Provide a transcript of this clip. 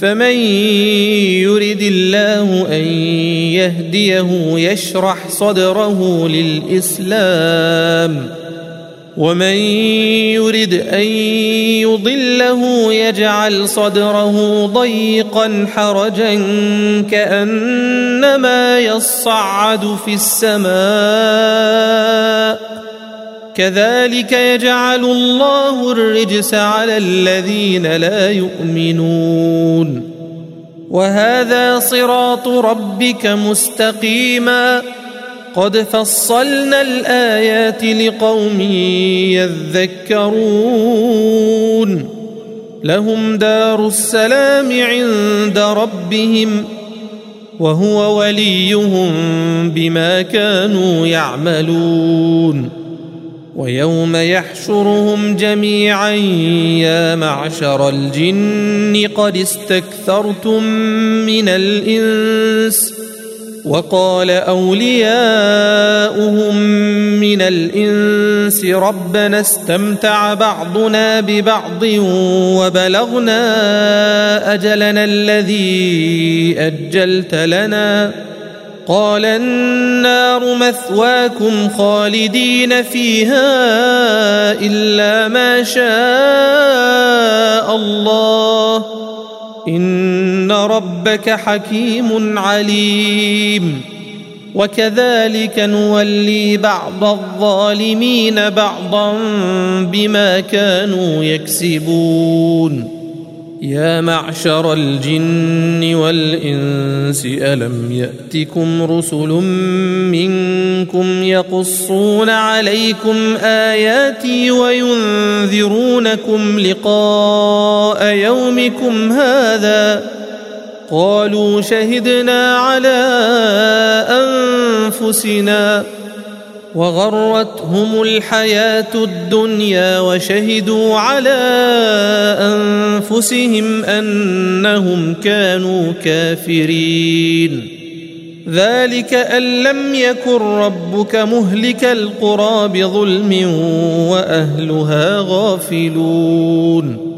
فمن يرد الله أن يهديه يشرح صدره للإسلام ومن يرد أن يضله يجعل صدره ضيقا حرجا كأنما يصعد في السماء كذلك يجعل الله الرجس على الذين لا يؤمنون وهذا صراط ربك مستقيما قد فصلنا الآيات لقوم يذكرون لهم دار السلام عند ربهم وهو وليهم بما كانوا يعملون ويوم يحشرهم جميعا يا معشر الجن قد استكثرتم من الإنس وقال أولياؤهم من الإنس ربنا استمتع بعضنا ببعض وبلغنا أجلنا الذي أجلت لنا قال النار مثواكم خالدين فيها إلا ما شاء الله إن ربك حكيم عليم وكذلك نولي بعض الظالمين بعضا بما كانوا يكسبون يا معشر الجن والإنس ألم يأتكم رسل منكم يقصون عليكم آياتي وينذرونكم لقاء يومكم هذا قالوا شهدنا على أنفسنا وغرتهم الحياة الدنيا وشهدوا على أنفسهم أنهم كانوا كافرين ذلك أن لم يكن ربك مهلك القرى بظلم وأهلها غافلون